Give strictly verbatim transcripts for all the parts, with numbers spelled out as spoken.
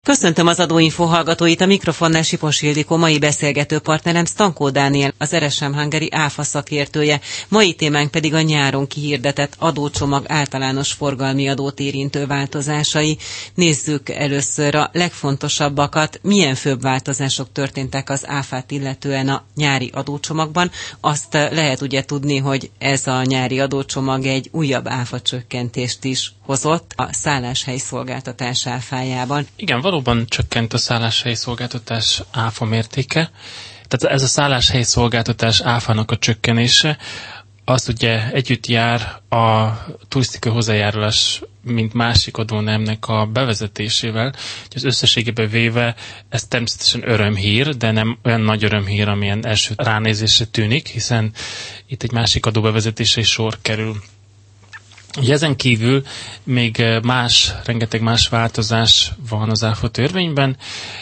Köszöntöm az Adóinfo hallgatóit, a mikrofonnál Sipos Ildikó, mai beszélgető partnerem Stankó Dániel, az er es em Hungary áfa szakértője. Mai témánk pedig a nyáron kihirdetett adócsomag általános forgalmi adót érintő változásai. Nézzük először a legfontosabbakat, milyen főbb változások történtek az áfát illetően a nyári adócsomagban. Azt lehet ugye tudni, hogy ez a nyári adócsomag egy újabb áfacsökkentést is hozott a szálláshely szolgáltatás áfájában. Igen, valóban csökkent a szálláshely szolgáltatás áfa mértéke. Tehát ez a szálláshely szolgáltatás áfának a csökkenése, az ugye együtt jár a turisztikai hozzájárulás, mint másik adónemnek a bevezetésével. Az összességében véve ez természetesen örömhír, de nem olyan nagy örömhír, amilyen első ránézésre tűnik, hiszen itt egy másik adó bevezetése is sor kerül. Ugye ezen kívül még más, rengeteg más változás van az áfa törvényben.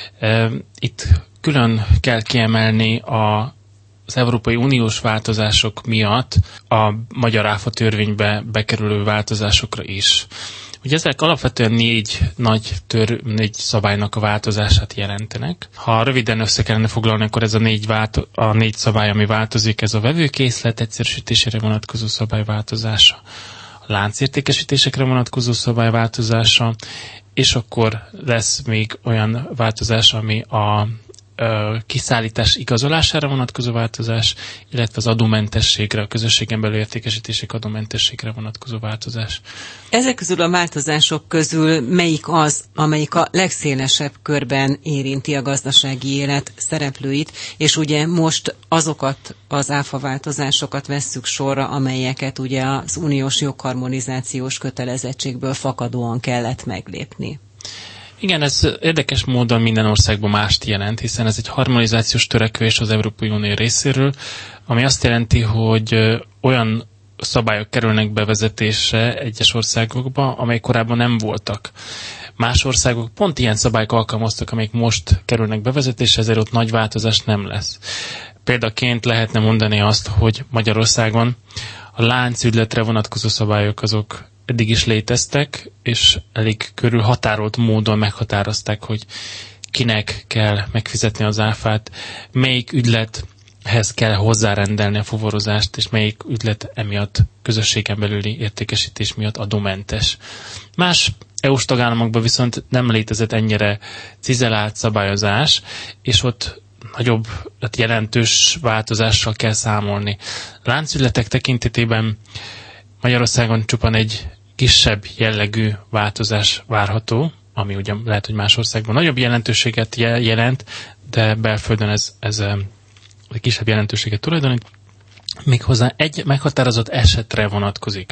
Itt külön kell kiemelni a, az Európai Uniós változások miatt a magyar áfa törvénybe bekerülő változásokra is. Ugye ezek alapvetően négy nagy tör, négy szabálynak a változását jelentenek. Ha röviden össze kellene foglalni, akkor ez a négy, válto, a négy szabály, ami változik, ez a vevőkészlet egyszerűsítésére vonatkozó szabály változása, láncértékesítésekre vonatkozó szabályváltozása, és akkor lesz még olyan változás, ami a ö, kiszállítás igazolására vonatkozó változás, illetve az adómentességre, a közösségen belül értékesítések adómentességre vonatkozó változás. Ezek közül a változások közül melyik az, amelyik a legszélesebb körben érinti a gazdasági élet szereplőit, és ugye most azokat az áfa változásokat vesszük sorra, amelyeket ugye az uniós jogharmonizációs kötelezettségből fakadóan kellett meglépni. Igen, ez érdekes módon minden országban mást jelent, hiszen ez egy harmonizációs törekvés az Európai Unió részéről, ami azt jelenti, hogy olyan szabályok kerülnek bevezetésre egyes országokba, amely korábban nem voltak. Más országok pont ilyen szabályok alkalmaztak, amelyek most kerülnek bevezetésre, ezért ott nagy változás nem lesz. Példaként lehetne mondani azt, hogy Magyarországon a láncügyletre vonatkozó szabályok azok eddig is léteztek, és elég körül határolt módon meghatározták, hogy kinek kell megfizetni az áfát, melyik ügylethez kell hozzárendelni a fuvarozást, és melyik ügylet emiatt közösségen belüli értékesítés miatt adómentes. Más é u-s tagállamokban viszont nem létezett ennyire cizelált szabályozás, és ott nagyobb, jelentős változással kell számolni. Láncügyletek tekintetében Magyarországon csupán egy kisebb jellegű változás várható, ami ugye lehet, hogy más országban nagyobb jelentőséget jelent, de belföldön ez, ez egy kisebb jelentőséget tulajdonít, méghozzá egy meghatározott esetre vonatkozik.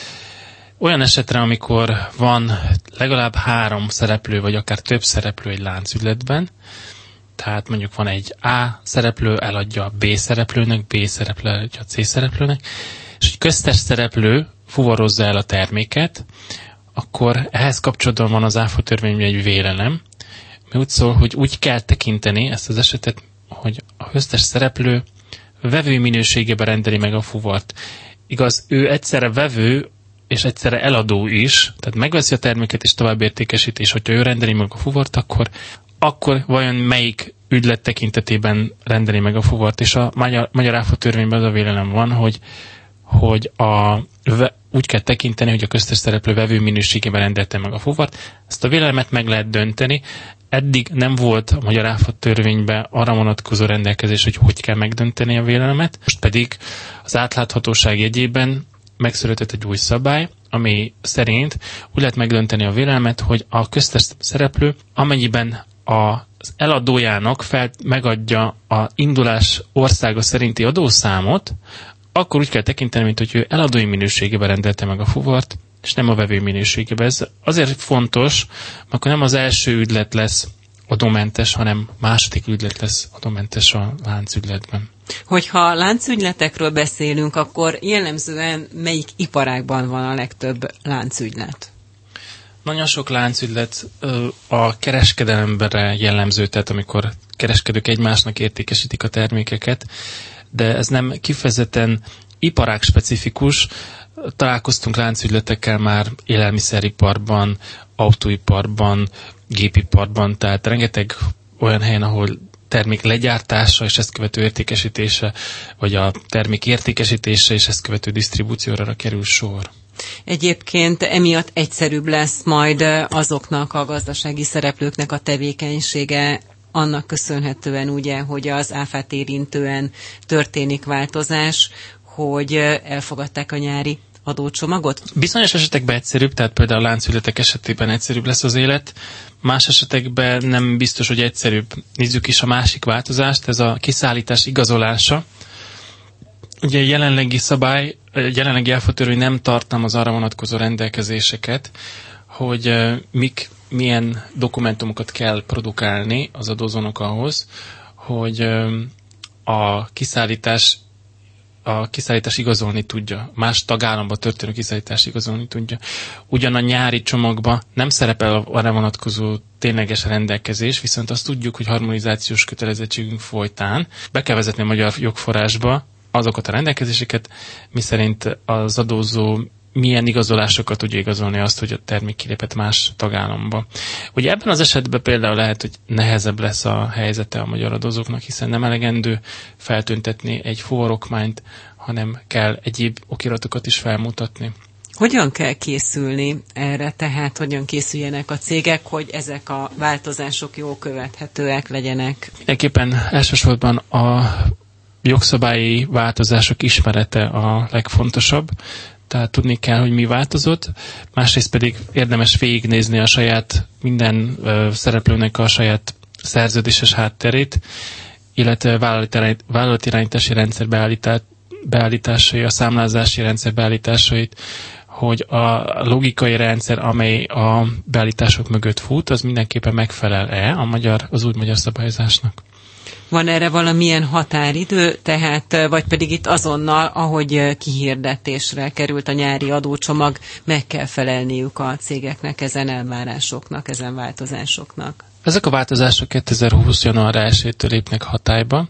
Olyan esetre, amikor van legalább három szereplő, vagy akár több szereplő egy láncügyletben, tehát mondjuk van egy A szereplő, eladja a B szereplőnek, B szereplő eladja a C szereplőnek, és egy köztes szereplő fuvarozza el a terméket, akkor ehhez kapcsolatban van az áfa törvényben egy vélelem, mi úgy szól, hogy úgy kell tekinteni ezt az esetet, hogy a köztes szereplő vevő minőségében rendeli meg a fuvart. Igaz, ő egyszerre vevő és egyszerre eladó is, tehát megveszi a terméket és tovább értékesíti, és hogyha ő rendeli meg a fuvart, akkor, akkor vajon melyik ügylet tekintetében rendeli meg a fuvart, és a magyar, magyar áfa törvényben az a vélelem van, hogy hogy a, úgy kell tekinteni, hogy a köztes szereplő vevő minőségében rendelte meg a fuvart. Ezt a vélelmet meg lehet dönteni. Eddig nem volt a magyar áfa törvényben arra vonatkozó rendelkezés, hogy hogy kell megdönteni a vélelmet. Most pedig az átláthatóság jegyében megszületett egy új szabály, ami szerint úgy lehet megdönteni a vélelmet, hogy a köztes szereplő, amennyiben az eladójának fel, megadja a indulás országa szerinti adószámot, akkor úgy kell tekinteni, mint hogy ő eladói minőségében rendelte meg a fuvart, és nem a vevő minőségében. Ez azért fontos, mert akkor nem az első ügylet lesz adómentes, hanem második ügylet lesz adómentes a láncügyletben. Hogyha láncügyletekről beszélünk, akkor jellemzően melyik iparágban van a legtöbb láncügylet? Nagyon sok láncügylet a kereskedelemre jellemző, tehát amikor kereskedők egymásnak értékesítik a termékeket, de ez nem kifejezetten iparág specifikus. Találkoztunk láncügyletekkel már élelmiszeriparban, autóiparban, gépiparban, tehát rengeteg olyan helyen, ahol termék legyártása és ezt követő értékesítése, vagy a termék értékesítése és ezt követő disztribúcióra kerül sor. Egyébként emiatt egyszerűbb lesz majd azoknak a gazdasági szereplőknek a tevékenysége, annak köszönhetően ugye, hogy az áfát érintően történik változás, hogy elfogadták a nyári adócsomagot? Bizonyos esetekben egyszerűbb, tehát például a láncügyletek esetében egyszerűbb lesz az élet, más esetekben nem biztos, hogy egyszerűbb. Nézzük is a másik változást, ez a kiszállítás igazolása. Ugye a jelenlegi szabály, jelenlegi áfatörvény nem tartalmaz arra vonatkozó rendelkezéseket, hogy mik, milyen dokumentumokat kell produkálni az adózónak ahhoz, hogy a kiszállítás a kiszállítás igazolni tudja. Más tagállamba történő kiszállítás igazolni tudja. Ugyan a nyári csomagban nem szerepel arra vonatkozó tényleges rendelkezés, viszont azt tudjuk, hogy harmonizációs kötelezettségünk folytán be kell vezetni a magyar jogforrásba azokat a rendelkezéseket, miszerint az adózó milyen igazolásokat tudja igazolni azt, hogy a termék kilépett más tagállamba. Ugye ebben az esetben például lehet, hogy nehezebb lesz a helyzete a magyar adózóknak, hiszen nem elegendő feltüntetni egy forrokmányt, hanem kell egyéb okiratokat is felmutatni. Hogyan kell készülni erre, tehát hogyan készüljenek a cégek, hogy ezek a változások jól követhetőek legyenek? Mindenképpen elsősorban a jogszabályi változások ismerete a legfontosabb, tehát tudni kell, hogy mi változott, másrészt pedig érdemes végignézni a saját, minden uh, szereplőnek a saját szerződéses hátterét, illetve vállalatirányítási rendszer beállítá, beállításai, a számlázási rendszer beállításait, hogy a logikai rendszer, amely a beállítások mögött fut, az mindenképpen megfelel-e a magyar, az új magyar szabályozásnak. Van erre valamilyen határidő, tehát, vagy pedig itt azonnal, ahogy kihirdetésre került a nyári adócsomag, meg kell felelniük a cégeknek ezen elvárásoknak, ezen változásoknak? Ezek a változások kétezer-húsz. január elsejétől lépnek hatályba,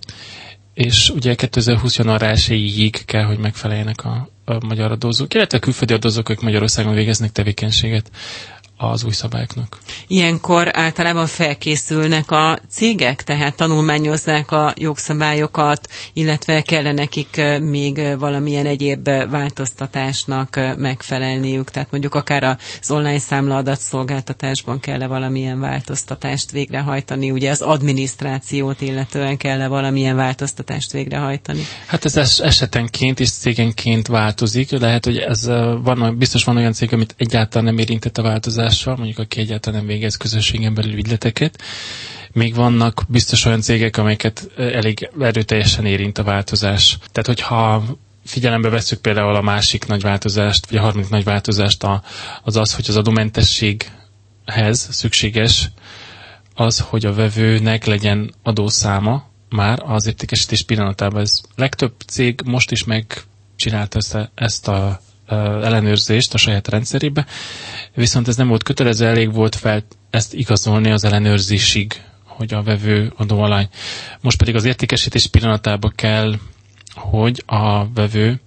és ugye kétezer-húsz. január elsejéig kell, hogy megfeleljenek a, a magyar adózók, illetve a külföldi adózók, akik Magyarországon végeznek tevékenységet az új szabályoknak. Ilyenkor általában felkészülnek a cégek, tehát tanulmányozzák a jogszabályokat, illetve kell nekik még valamilyen egyéb változtatásnak megfelelniük, tehát mondjuk akár az online számlaadat szolgáltatásban kell-e valamilyen változtatást végrehajtani, ugye az adminisztrációt illetően kell-e valamilyen változtatást végrehajtani? Hát ez esetenként és cégenként változik, lehet, hogy ez van, biztos van olyan cég, amit egyáltalán nem érintett a változás, mondjuk aki egyáltalán nem végez közösségen belül ügyleteket. Még vannak biztos olyan cégek, amelyeket elég erőteljesen érint a változás. Tehát, hogyha figyelembe vesszük például a másik nagy változást, vagy a harmadik nagy változást, az az, hogy az adómentességhez szükséges az, hogy a vevőnek legyen adószáma már az értékesítés pillanatában. Ez legtöbb cég most is megcsinálta ezt a, ezt a ellenőrzést a saját rendszerébe, viszont ez nem volt kötelező, elég volt fel ezt igazolni az ellenőrzésig, hogy a vevő adóalany. Most pedig az értékesítés pillanatában kell, hogy a vevő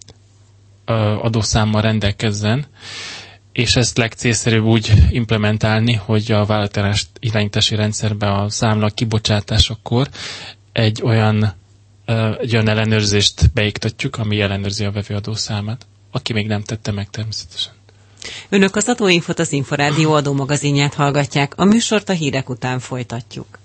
adószámmal rendelkezzen, és ezt legcélszerűbb úgy implementálni, hogy a vállalatirányítási irányítási rendszerbe a számla kibocsátásakor egy olyan, egy olyan ellenőrzést beiktatjuk, ami ellenőrzi a vevő adószámát, aki még nem tette meg természetesen. Önök az Adóinfót, az Inforádió adómagazinját hallgatják. A műsort a hírek után folytatjuk.